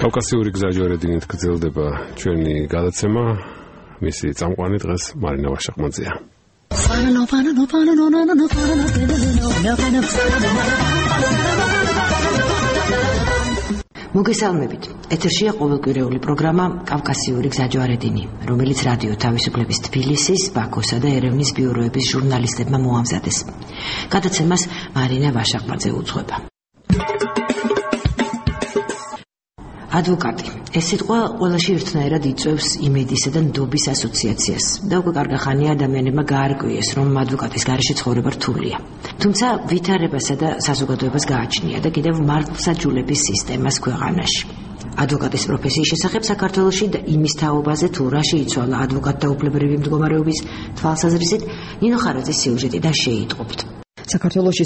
კავკასიური გზაჯვარედინით გრძელდება ჩვენი გადაცემა. მისი წამყვანი დღეს მარინა ვაშაყმაძეა. მოგესალმებით. ეთერშია ყოველკვირეული პროგრამა კავკასიური გზაჯვარედინი, რომელიც რადიო თავისუფლების თბილისის, ბაქოსა და ერევნის ბიუროების ჟურნალისტებმა მოამზადეს. გადაცემას მარინა ვაშაყმაძე უძღვება. ადვოკატი. ეს სიტყვა ყველაში ერთნაირად იწვევს იმედისა და ნდობის ასოციაციას. და უკვე კარგი ხანია ადამიანებმა გაარკვიეს, რომ ადვოკატის გარეშე ცხოვრება რთულია. თუმცა ვითარებასა და საზოგადოებას გააჩნია და კიდევ მართლმსაჯულების სისტემას ქვეყანაში. ადვოკატის პროფესიის შესახებ საქართველოში და იმის თაობაზე თუ რა შეიცვალა ადვოკატთა უფლებრივი მდგომარეობის თვალსაზრისით, ნინო ხარაძის სიუჟეტიდან შეიტყობთ. საქართველოში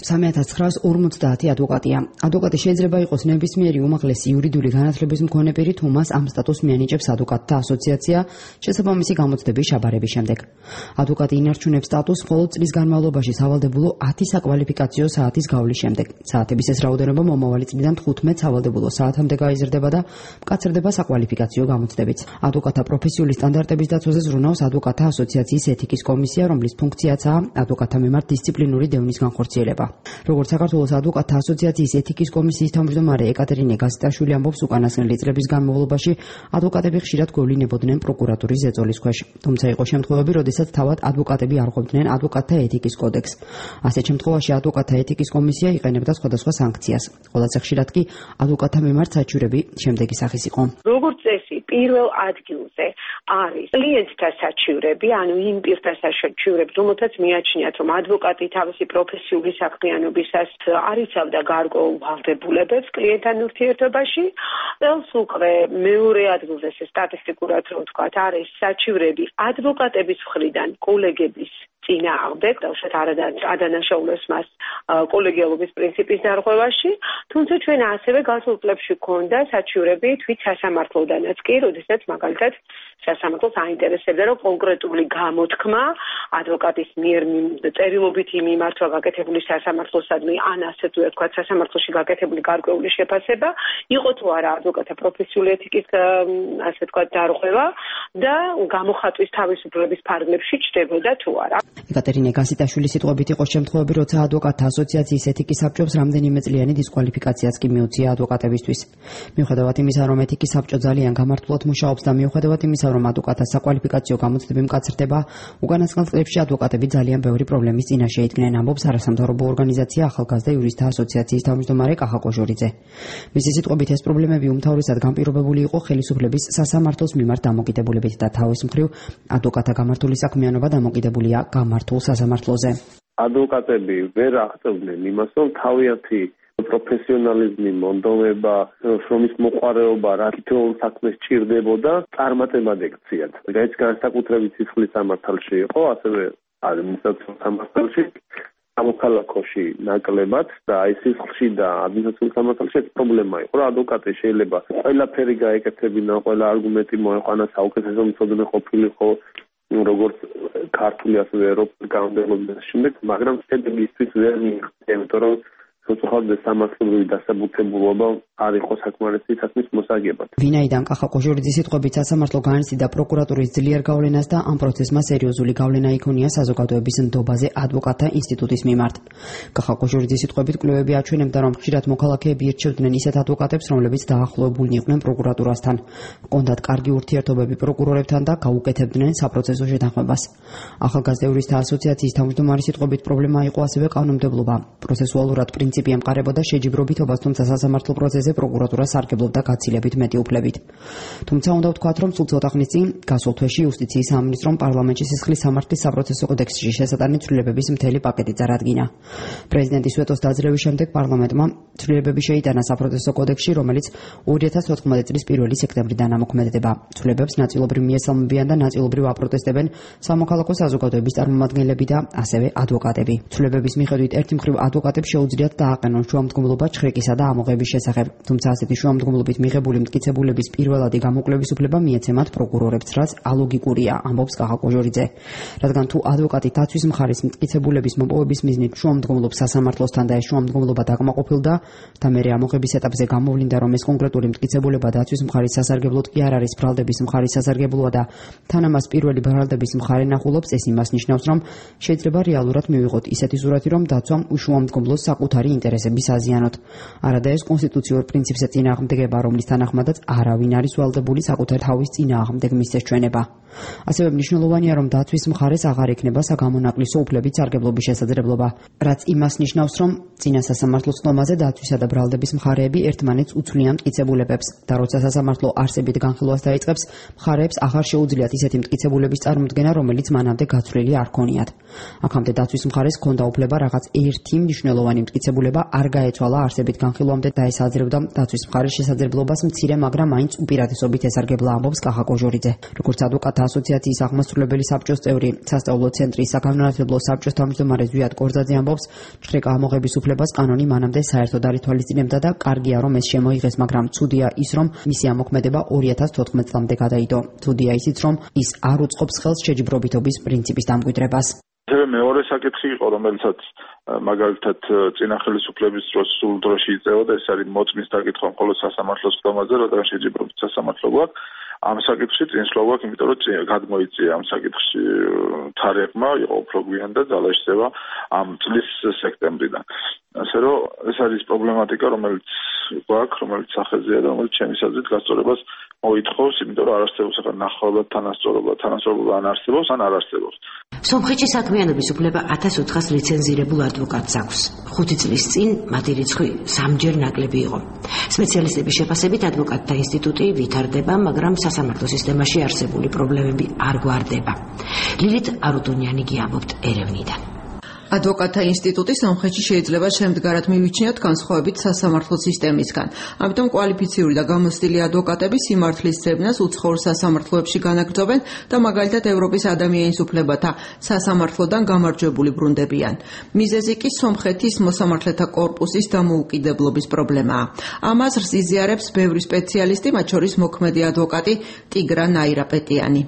3950 ადვოკატია. ადვოკატი შეიძლება იყოს ნებისმიერი უმაღლესი იურიდიული განათლების მქონე პირი, თუ მას ამ სტატუსს მიანიჭებს ადვოკატთა ასოციაცია შესაბამისი გამოცდების ჩაბარების შემდეგ. ადვოკატი ინარჩუნებს სტატუსს მხოლოდ წლის განმავლობაში სავალდებულო 10 საკვალიფიკაციო საათის გავლის შემდეგ. საათების ეს რაოდენობა მომავალი წლიდან 15 სავალდებულო საათამდე გაიზრდება და მკაცრდება საკვალიფიკაციო გამოცდებით. ადვოკატთა პროფესიული სტანდარტების დაცვაზე ზრუნავს ადვოკატთა ასოციაციის ეთიკის კომისია, რომლის ფუნქციაცაა ადვოკატთა მიმართ დისციპლინური დევნის განხორციელება. როგორც საქართველოს ადვოკატთა ასოციაციის ეთიკის კომისიის თავმჯდომარე ეკატერინე გასიტაშვილი ამბობს, უკანასკნელი წლების განმავლობაში ადვოკატები ხშირად გვევლინებოდნენ პროკურატურის ზეწოლის ქვეშ. თუმცა იყო შემთხვევები, როდესაც თავად ადვოკატები არ ყოფდნენ ადვოკატთა ეთიკის კოდექსს. ასეთ შემთხვევაში ადვოკატთა ეთიკის კომისია იყენებდა სხვადასხვა სანქციას. ყველაზე ხშირად კი ადვოკატთა მიმართ საჩივრები შემდეგი სახის იყო. როგორც წესი, პირველ ადგილზე არის კლიენტთა საჩივრები, ანუ იმ პირთა საჩივრები, რომელთაც მიაჩნიათ, რომ ადვოკატი თავისი პროფესიული საქმიანობისას არ იცავდა გარკვეულ ვალდებულებებს კლიენტთან ურთიერთობაში. წელს უკვე მეორე ადგილზე, სტატისტიკურად რომ ვთქვათ, არის საჩივრები ადვოკატების მხრიდან კოლეგების წინააღმდეგ, თავშეთ ადანაშაულებს მას კოლეგიალობის პრინციპის დარღვევაში, თუმცა ჩვენ ასევე გასულ წლებში გვქონდა საჩივრები თვით სასამართლოდანაც კი, როდესაც მაგალითად სასამართლოს აინტერესებდა, რომ კონკრეტული გამოთქმა ადვოკატის მიერ წერილობით მიმართვა გაკეთებული სასამართლოსადმი, ან ასე თუ ვთქვათ, სასამართლოში გაკეთებული გარკვეული შეფასება, იყო თუ არა ადვოკატთა პროფესიული ეთიკის ასე ვთქვათ დარღვევა და გამოხატვის თავისუფლების ფარგლებში ჩნდებოდა თუ არა. ეკატერინე გასიტაშვილის სიტყვებით იყო შემთხვევები, როცა ადვოკატთა ასოციაციის ეთიკის საბჭოს რამდენიმე წლიანი დისკვალიფიკაციაც კი მიუწია ადვოკატებისთვის. მიუხედავად იმისა, რომ ეთიკის საბჭო ძალიან გამართულად მუშაობს და მიუხედავად იმისა, რომ ადვოკატთა საკვალიფიკაციო გამოცდები მკაცრდება, უკანასკნელ წლებში ადვოკატები ძალიან ბევრი პრობლემის წინაშე იდგნენ, ამბობს არასამთავრობო ორგანიზაცია ახალგაზრდა იურისტთა ასოციაციის თავმჯდომარე კახა კოჟორიძე. მისი სიტყვებით ეს პრობლემები უმთავრესად განპირობებული იყო ხელისუფლების სასამართლოს მიმართ დამოკიდებულებით და თავის მხრივ ადვოკატთა გამართული საქმიანობა დამოკიდებულია გამართულ სასამართლოზე. ადვოკატები ვერ აღწევდნენ იმას, რომ თავიანთი პროფესიონალიზმი, მონდომება, შრომის მოყვარეობა, რა თითოეულ საქმეს ჭირდებოდა, წარმატებად ექციათ. ეს განსაკუთრებით სისხლის სამართალში იყო, ასევე ადმინისტრაციულ სამართალში, სამოქალაქოში ნაკლებად და აი სისხლში და ადმინისტრაციულ სამართალში ეს პრობლემა იყო, რომ ადვოკატი შეიძლება ყველაფერი გაეკეთებინა, ყველა არგუმენტი მოეყვანა, საუკეთესო მცოდნე ყოფილიყო, როგორც ქართული ასევე ევროპული კანონმდებლობის შემდეგ, მაგრამ შედეგისთვის ვერ მიიღწია, იმიტომ რომ სოციალურ სამართლებრივი დასაბუთებულობა არ იყო საკმარისი საქმის მოსაგებად. ვინაიდან კახა კოჟორიძის სიტყვებით სასამართლო განიცდიდა პროკურატურის ძლიერ გავლენას და ამ პროცესმა სერიოზული გავლენა იქონია საზოგადოების ნდობაზე ადვოკატთა ინსტიტუტის მიმართ. კახა კოჟორიძის სიტყვებით კვლევები აჩვენებდა, რომ ხშირად მოქალაქეები ირჩევდნენ ისეთ ადვოკატებს, რომლებიც დაახლოებულნი იყვნენ პროკურატურასთან, ჰქონდათ კარგი ურთიერთობები პროკურორებთან და გაუკეთებდნენ საპროცესო შეთანხმებას. ახალგაზრდა იურისტთა ასოციაციის თავმჯდომარის სიტყვებით პრობლემა იყო ასევე კანონმდებლობა. პროცესუალურად პრინციპი ემყარებოდა შეჯიბრობითობას, თუმცა სასამართლო პროცესზე პროკურატურა სარგებლობდა გაცილებით მეტი უფლებით. თუმცა უნდა ვთქვათ, რომ სულ ცოტა ხნის წინ გასულ თვეში იუსტიციის სამინისტრომ პარლამენტში სისხლის სამართლის საპროცესო კოდექსში შესატანი ცვლილებების მთელი პაკეტი წარადგინა. პრეზიდენტის ვეტოს დაძლევის შემდეგ პარლამენტმა ცვლილებები შეიტანა საპროცესო კოდექსში, რომელიც 2014 წლის 1 სექტემბრიდან ამოქმედდება. ცვლილებებს ნაწილობრივ მიესალმებიან და ნაწილობრივ აპროტესტებენ სამოქალაქო საზოგადოების წარმომადგენლები და ასევე ადვოკატები. ცვლილებების მიხედვით ერთი მხრივ ადვოკატებს შეუძლიათ წააყენონ შუამდგომლობა ჩხრეკისა და ამოღების შესახებ. თუმცა ასეთი შუამდგომლობით მიღებული მტკიცებულების პირველადი გამოკვლევის უფლება მიეცემათ პროკურორებს, რაც ალოგიკურია, ამბობს კახა კოჟორიძე. რადგან თუ ადვოკატი დაცვის მხარის მტკიცებულების მოპოვების მიზნით შუამდგომლობს სასამართლოსთან და ეს შუამდგომლობა დაკმაყოფილდა და მერე ამოღების ეტაპზე გამოვლინდა, რომ ეს კონკრეტული მტკიცებულება დაცვის მხარის სასარგებლოდ კი არ არის ბრალდების მხარის სასარგებლოა და თან ამას პირველი ბრალდების მხარე ნახულობს, ეს იმას ნიშნავს, რომ შეიძლება რეალურად მივიღოთ ისეთი სურათი, რომ დაცვამ უშუამდგომლოს საკუთარი ინტერესების აზიანოთ. არადა ეს კონსტიტუციურ პრინციპზე წინააღმდეგება, რომლის თანახმადაც არავინ არის ვალდებული საკუთარ თავის წინააღმდეგ მისცეს ჩვენება. ასევე მნიშვნელოვანია, რომ დაცვის მხარეს აღარ ექნება საგამონაკლისო უფლებით სარგებლობის შესაძლებლობა, რაც იმას ნიშნავს, რომ წინა სასამართლოს ხომაზე დაცვისა და ბრალდების მხარეები ერთმანეთს უცვლიან მტკიცებულებებს და როცა სასამართლო არსებით განხილვას დაიწყებს, მხარეებს აღარ შეუძლიათ ისეთი მტკიცებულების წარმოდგენა, რომელიც მანამდე გაცვლილი არ ქონიათ. აქამდე დაცვის მხარეს ჰქონდა უფლება რაღაც ერთი მნიშვნელოვანი მტკიცებულება არ გაეცვალა არსებით განხილვამდე და ეს აძლევდა დაცვის მხარის შესაძლებლობას მცირე, მაგრამ მაინც უპირატესობით ესარგებლა, ამბობს კახა კოჟორიძე. როგორც ადვოკატთა ასოციაციის აღმასრულებელი საბჭოს წევრი, სასწავლო ცენტრის საგანმანათლებლო საბჭოს თავმჯდომარე ზვიად კორძაძე ამბობს, ჩხრეკა ამოღების უფლებას კანონი მანამდე საერთოდ არ ითვალისწინებდა და კარგია, რომ ეს შემოიღეს, მაგრამ ცუდია ის, რომ მისი ამოქმედება 2014 წლამდე გადაიდო. ცუდია ისიც, რომ ის არ უწყობს ხელს შეჯიბრობითობის პრინციპის დამკვიდრებას. მეორე საკითხი იყო, რომელსაც მაგალითად წინა ხელისუფლების დროს სულ დროში იწევოდა, ეს არის მოწმის დაკითხვა მხოლოდ სასამართლოს ხომაზე, რადგან შეჯიბრობით სასამართლო გვაქვს. ამ საკითხში წინსვლა გვაქვს, იმიტომ რომ გადმოიწია ამ საკითხში თარიღმა, იყო უფრო გვიან და ძალაშწება ამ წლის სექტემბრიდან. ასე რომ ეს არის პრობლემატიკა, რომელიც გვაქვს, რომელიც სახეზეა და რომელიც ჩემი აზრით გასწორებას მოითხოვს, იმიტომ რომ არ არსებობს ახლა ნახავად თანასწორობა ან არსებობს, ან არ არსებობს. სომხეთში საქმიანობის უფლება 1400 ლიცენზირებულ ადვოკატს აქვს. 5 წლის წინ მათი რიცხვი 3-ჯერ ნაკლები იყო. სპეციალისტების შეფასებით ადვოკატთა ინსტიტუტი ვითარდება, მაგრამ სასამართლო სისტემაში არსებული პრობლემები არ გვარდება. ლილით არუდუნიანი გიამბობთ ერევნიდან. ადვოკატთა ინსტიტუტი სომხეთში შეიძლება შემდგარად მივიჩნიოთ განსხვავებით სასამართლო სისტემისგან. ამიტომ კვალიფიციური და გამოცდილი ადვოკატები სიმართლის ძებნას უცხოურ სასამართლოებში განაგრძობენ და მაგალითად ევროპის ადამიანის უფლებათა სასამართლოდან გამარჯვებული ბრუნდებიან. მიზეზი კი სომხეთის მოსამართლეთა კორპუსის დამოუკიდებლობის პრობლემაა. ამ აზრს იზიარებს ბევრი სპეციალისტი, მათ შორის მოქმედი ადვოკატი ტიგრა ნაირაპეტიანი.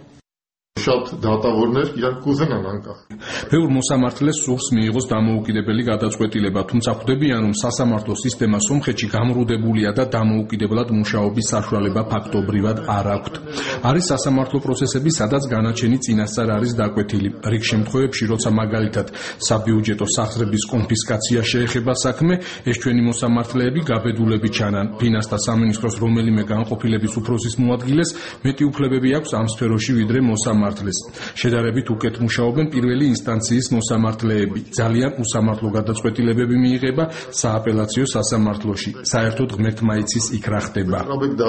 ბევრ მოსამართლეს სურს მიიღოს დამოუკიდებელი გადაწყვეტილება, თუმცა ხვდებიან, რომ სასამართლო სისტემა სომხეთში გამრუდებულია და დამოუკიდებლად მუშაობის საშუალება ფაქტობრივად არ აქვთ. არის სასამართლო პროცესები, სადაც განაჩენი წინასწარ არის დაკვეთილი. რიგ შემთხვევებში, როცა მაგალითად საბიუჯეტო სახსრების კონფისკაცია შეეხება საქმე, ეს ჩვენი მოსამართლეები გაბედულები ჩანან. ფინანსთა სამინისტროს რომელიმე განყოფილების უფროსის მოადგილეს მეტი უფლებები აქვს ამ სფეროში ვიდრე მოსამართლეს. შედარებით უკეთ მუშაობენ პირველი ინსტანციის მოსამართლეები. ძალიან უსამართლო გადაწყვეტილებები მიიღება სააპელაციო სასამართლოში. საერთოდ ღმერთმა იცის იქ რა ხდება.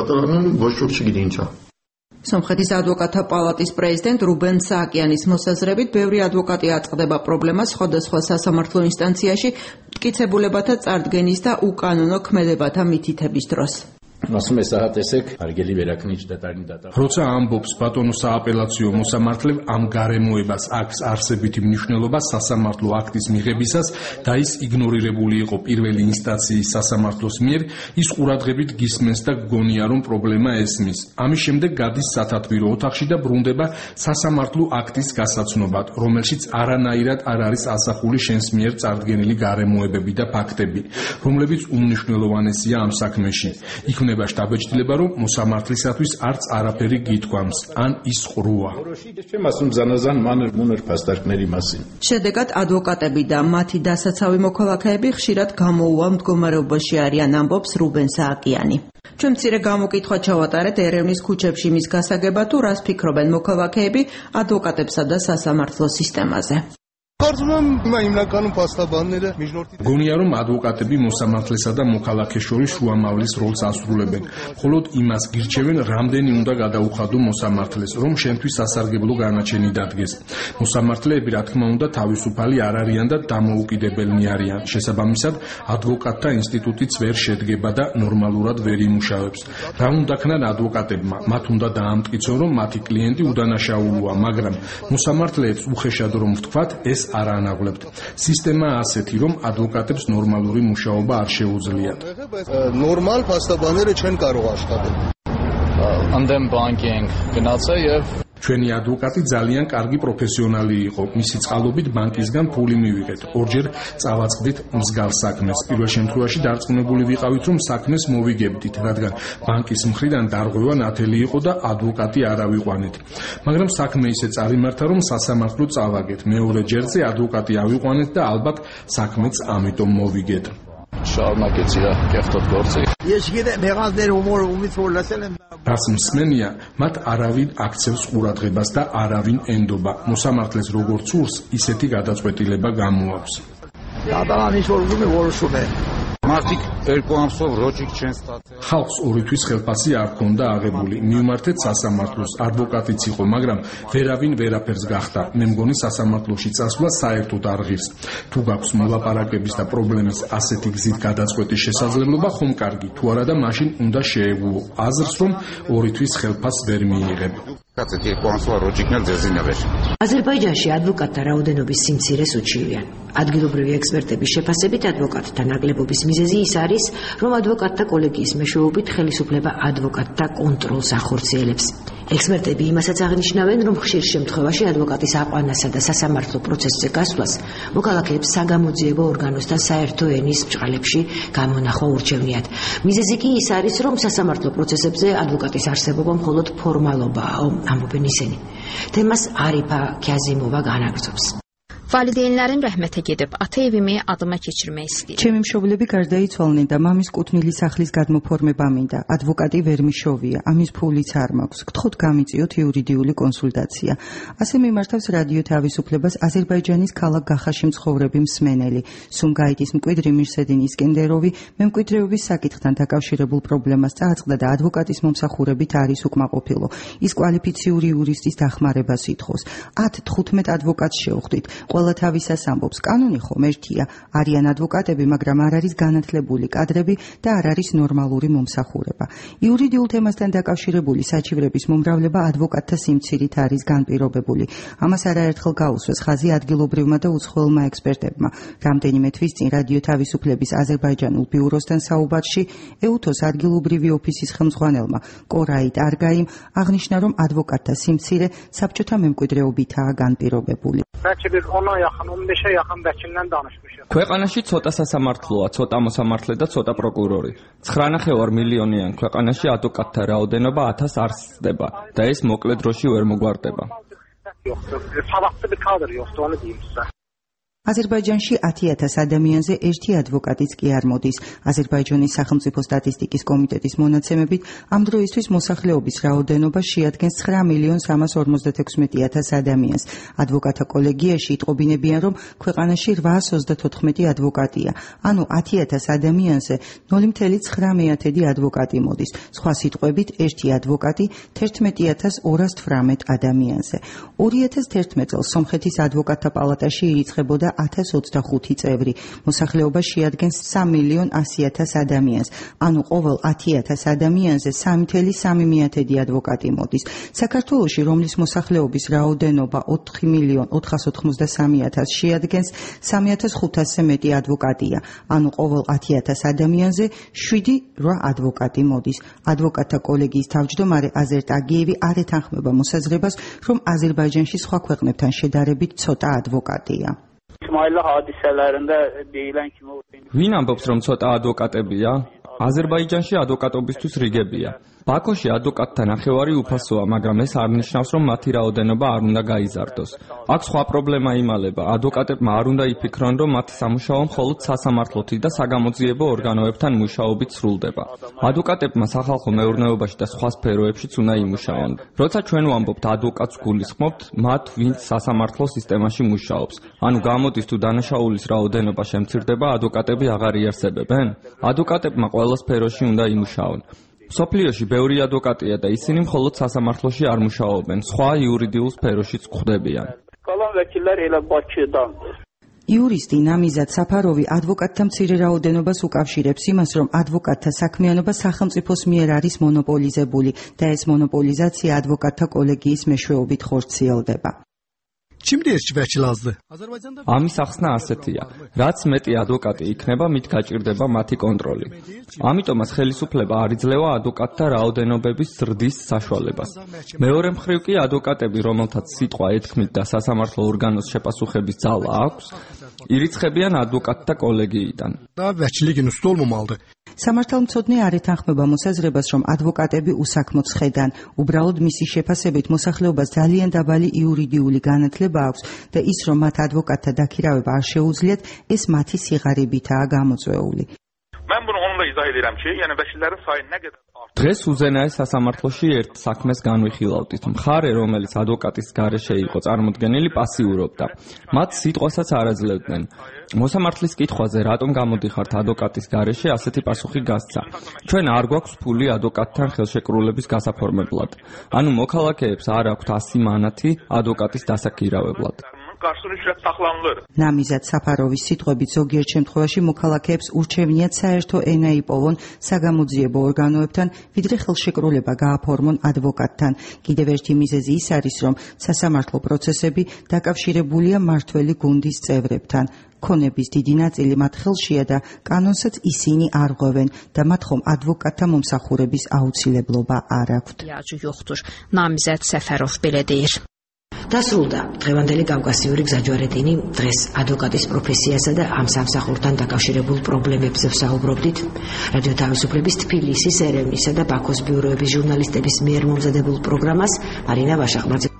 სომხეთის ადვოკატთა პალატის პრეზიდენტ რუბენ სააკიანის მოსაზრებით, ბევრი ადვოკატი აწყდება პრობლემას სხვადასხვა სასამართლო ინსტანციაში მტკიცებულებათა წარდგენის და უკანონო ქმედებათა მითითების დროს. როცა ამბობს ბატონო სააპელაციო მოსამართლე, ამ გარემოებას აქვს არსებითი მნიშვნელობა სასამართლო აქტის მიღებისას და ის იგნორირებული იყო პირველი ინსტანციის სასამართლოს მიერ, ის ყურადღებით გისმენს და გგონია, რომ პრობლემა ესმის. ამის შემდეგ გადის სათათბირო ოთახში და ბრუნდება სასამართლო აქტის გასაცნობად, რომელშიც არანაირად არ არის ასახული შენს მიერ წარდგენილი გარემოებები და ფაქტები, რომლებიც უმნიშვნელოვანესია ამ საქმეში. იქნება შტაბეჭდილება, რომ მოსამართლისათვის არც არაფერი გითქვამს, ან ის ყრუა. შედეგად ადვოკატები და მათი დასაცავი მოქალაქეები ხშირად გამოუვალ მდგომარეობაში არიან, ამბობს რუბენ სააკიანი. ჩვენ მცირე გამოკითხვა ჩავატარეთ ერევნის ქუჩებში მის გასაგებად, თუ რას ფიქრობენ მოქალაქეები ადვოკატებსა და სასამართლო სისტემაზე. გონია, რომ ადვოკატები მოსამართლესა და მოქალაქეს შორის შუამავლის როლს ასრულებენ. მხოლოდ იმას გირჩევენ, რამდენი უნდა გადაუხადო მოსამართლეს, რომ შენთვის სასარგებლო განაჩენი დადგეს. მოსამართლეები, რა თქმა უნდა, თავისუფალი არ არიან და დამოუკიდებელნი არიან. შესაბამისად, ადვოკატთა ინსტიტუტიც ვერ შედგება და ნორმალურად ვერ იმუშავებს. რა უნდა ქნან ადვოკატებმა? მათ უნდა დაამტკიცონ, რომ მათი კლიენტი უდანაშაულოა, მაგრამ მოსამართლეებს უხეშად რომ ვთქვათ, ეს არ ანაღლებთ. სისტემა ასეთი, რომ ადვოკატებს ნორმალური მუშაობა არ შეუძლიათ. ნორმალ ფასტაბანერე ჩვენ կարող աշխատենք. ამდენ ბანკინგ გნაცა եւ ჩვენი ადვოკატი ძალიან კარგი პროფესიონალი იყო. მისი წყალობით ბანკისგან ფული მივიღეთ. ორჯერ წავაწყდით მსგავს საქმეს. პირველ შემთხვევაში დარწმუნებული ვიყავით, რომ საქმეს მოვიგებდით, რადგან ბანკის მხრიდან დარღვევა ნათელი იყო და ადვოკატი არ ავიყვანეთ. მაგრამ საქმე ისე წარიმართა, რომ სასამართლო წავაგეთ. მეორე ჯერზე ადვოკატი ავიყვანეთ და ალბათ საქმეც ამიტომ მოვიგეთ. შარნაკეცია კეფტოთ გორცი. რას მსმენია, მათ არავინ აქცევს ყურადღებას და არავინ ენდობა. მოსამართლეს როგორც სურს, ისეთი გადაწყვეტილება გამოაქვს. ხალხს ორი თვის ხელფასი არ ქონდა აღებული. მივმართეთ სასამართლოს, ადვოკატიც იყო, მაგრამ ვერავინ ვერაფერს გახდა. მე მგონი სასამართლოში წასვლა საერთოდ არ ღირს. თუ გაქვს მოლაპარაკების და პრობლემის ასეთი გზით გადაწყვეტის შესაძლებლობა, ხომ კარგი, თუ არა და მაშინ უნდა შეეგუო აზრს, რომ ორი თვის ხელფასს ვერ მიიღებ. აზერბაიჯანში ადვოკატთა რაოდენობის სიმცირეს უჩივიან. ადგილობრივი ექსპერტების შეფასებით ადვოკატთა ნაკლებობის მიზეზი ის არის, რომ ადვოკატთა კოლეგიის მეშვეობით ხელისუფლება ადვოკატთა კონტროლს ახორციელებს. ექსპერტები იმასაც აღნიშნავენ, რომ ხშირ შემთხვევაში ადვოკატის აყვანასა და სასამართლო პროცესზე გასვლას მოქალაქეებს საგამოძიებო ორგანოსთან საერთო ენის ბრწყალებში გამონახვა ურჩევნიათ. მიზეზი კი ის არის, რომ სასამართლო პროცესებზე ადვოკატის არსებობა მხოლოდ ფორმალობაა, ამბობენ ისინი. თემას Arifə Kazimova განაგრძობს. Valideynlərin rəhmətə gedib ata evimi adıma keçirmək istəyir. ჩემი მშობლები გარდაიცვალნენ და მამის კუთვნილი სახლის გადმოფორმება მინდა. ადვოკატი ვერ მიშოვია, ამის ფულიც არ მაქვს. გთხოვთ გამიწიოთ იურიდიული კონსულტაცია. ასე მიმართავს რადიო თავისუფლებას აზერბაიჯანის ქალაქ გახაში მცხოვრები მსმენელი. სუმგაიტის მკვიდრი მირსედინ ისკენდეროვი მემკვიდრეობის საკითხთან დაკავშირებულ პრობლემას წააწყდა და ადვოკატის მომსახურებით არის უკმაყოფილო. ის კვალიფიციური იურისტის დახმარებას ითხოვს. 10-15 ადვოკატს შევხვდით. ყველა თავისას ამბობს, კანონი ხომ ერთია, არიან ადვოკატები, მაგრამ არ არის განათლებული კადრები და არ არის ნორმალური მომსახურება. იურიდიულ თემასთან დაკავშირებული საჩივრების მომრავლება ადვოკატთა სიმცირით არის განპირობებული. ამას არაერთხელ გაუსვეს ხაზი ადგილობრივმა და უცხოელმა ექსპერტებმა. რამდენიმე თვის წინ რადიო თავისუფლების აზერბაიჯანულ ბიუროსთან საუბარში ეუთოს ადგილობრივი ოფისის ხელმძღვანელმა კორაით არგაიმ აღნიშნა, რომ ადვოკატთა სიმცირე საბჭოთა მემკვიდრეობითაა განპირობებული. ქვეყანაში ცოტა სასამართლოა, ცოტა მოსამართლე და ცოტა პროკურორი. 9.5 მილიონიან ქვეყანაში ადვოკატთა რაოდენობა 1000 არ სცდება და ეს მოკლე დროში ვერ მოგვარდება. აზერბაიჯანში 10,000 ადამიანზე ერთი ადვოკატიც კი არ მოდის. აზერბაიჯანის სახელმწიფო სტატისტიკის კომიტეტის მონაცემებით ამ დროისთვის მოსახლეობის რაოდენობა შეადგენს 9.356.000 ადამიანს. ადვოკატთა კოლეგიაში იტყობინებიან, რომ ქვეყანაში 834 ადვოკატია, ანუ 10,000 ადამიანზე 0.9 ადვოკატი მოდის. სხვა სიტყვებით, ერთი ადვოკატი 11,218 ადამიანზე. 2011 წელს სომხეთის ადვოკატთა პალატაში ირიცხებოდა 1025 წევრი. მოსახლეობა შეადგენს 3.100.000 ადამიანს, ანუ ყოველ 10,000 ადამიანზე 3.3 ადვოკატი მოდის. საქართველოში, რომლის მოსახლეობის რაოდენობა 4.493.000 შეადგენს, 3.500-ზე მეტი ადვოკატია, ანუ ყოველ 10,000 ადამიანზე 7-8 ადვოკატი მოდის. ადვოკატთა კოლეგიის თავმჯდომარე აზერტ აგიევი არ ეთანხმება მოსაზრებას, რომ აზერბაიჯანში სხვა ქვეყნებთან შედარებით ცოტა ადვოკატია. ვინ ამბობს, რომ ცოტა ადვოკატებია? აზერბაიჯანში ადვოკატობისთვის რიგებია. ბაქოში ადვოკატთა ნახევარი უფასოა, მაგრამ ეს არ ნიშნავს, რომ მათი რაოდენობა არ უნდა გაიზარდოს. აქ სხვა პრობლემა იმალება. ადვოკატებმა არ უნდა იფიქრონ, რომ მათი სამუშაო მხოლოდ სასამართლოთი და საგამოძიებო ორგანოებთან მუშაობით სრულდება. ადვოკატებმა სახალხო მეურნეობაში და სხვა სფეროებშიც უნდა იმუშაონ. როცა ჩვენ ვამბობთ ადვოკატს გულისხმობთ, მათ ვინც სასამართლო სისტემაში მუშაობს. ანუ გამოდის თუ დანაშაულის რაოდენობა შემცირდება, ადვოკატები აღარ იარსებებენ? ადვოკატებმა ყველა სფეროში უნდა იმუშაონ. სოფლიოში ბევრი ადვოკატია და ისინი მხოლოდ სასამართლოში არ მუშაობენ, სხვა იურიდიულ სფეროშიც გვხვდებიან. იურისტი ნამიზად საფაროვი ადვოკატთა მცირე რაოდენობას უკავშირებს იმას, რომ ადვოკატთა საქმიანობა სახელმწიფოს მიერ არის მონოპოლიზებული და ეს მონოპოლიზაცია ადვოკატთა კოლეგიის მეშვეობით ხორციელდება. Kimdir ki vəkil azdır? ამის ახსნა ასეთია. რაც მეტი ადვოკატი იქნება, მით გაჭირდება მათი კონტროლი. ამიტომაც ხელისუფლება არ იძლევა ადვოკატთა რაოდენობების ზრდის საშუალებას. მეორე მხრივ კი ადვოკატები, რომელთაც სიტყვა ეთქმით და სასამართლო ორგანოს შეპასუხების ძალა აქვს, ირიცხებიან ადვოკატთა კოლეგიიდან. და vəkillik üstü olmamalıdır. სამართალმცოდნე არ ეთანხმება მოსაზრებას, რომ ადვოკატები უსაქმოდ ხედან. უბრალოდ მისი შეფასებით მოსახლეობას ძალიან დაბალი იურიდიული განათლება აქვს და ის, რომ მათ ადვოკატთა დაქირავება არ შეუძლიათ, ეს მათი სიღარიბითაა გამოწვეული. Mən bunu onunla izah edirəm ki, yəni vəkillərin sayı nə qədər დღეს უზენაეს სასამართლოში ერთ საქმეს განვიხილავდით. მხარე, რომელიც ადვოკატის გარეშე იყო წარმოდგენილი, პასიურობდა. მათ სიტყვასაც არ აძლევდნენ. მოსამართლის კითხვაზე, რატომ გამოდიხართ ადვოკატის გარეშე, ასეთი პასუხი გასცა. ჩვენ არ გვაქვს ფული ადვოკატთან ხელშეკრულების გასაფორმებლად. ანუ მოქალაქეებს არ აქვთ 100 მანათი ადვოკატის დასაქირავებლად. qarşısını ücret saxlanılır. ნამიზად საფაროვის სიტყვებით ზოგიერთ შემთხვევაში მოქალაქეებს ურჩევნიათ საერთო ენა იპოვონ საგამოძიებო ორგანოებთან, ვიდრე ხელშეკრულება გააფორმონ ადვოკატთან. კიდევ ერთი მიზეზი ის არის, რომ სასამართლო პროცესები დაკავშირებულია მმართველი გუნდის წევრებთან. ქონების დიდი ნაწილი მათ ხელშია და კანონსაც ისინი არ ღვევენ და მათ ხომ ადვოკატთა მომსახურების აუცილებლობა არ აქვთ. ნამიზად საფაროვ belə deyir. დასრულდა დღევანდელი კავკასიური გზაჯვარედინი. დღეს ადვოკატის პროფესიასა და ამ სამსახურთან დაკავშირებულ პრობლემებზე ვსაუბრობდით. რადიო თავისუფლების თბილისის, ერევნისა და ბაქოს ბიუროების ჟურნალისტების მიერ მომზადებულ პროგრამას მარინა ვაშახმაძე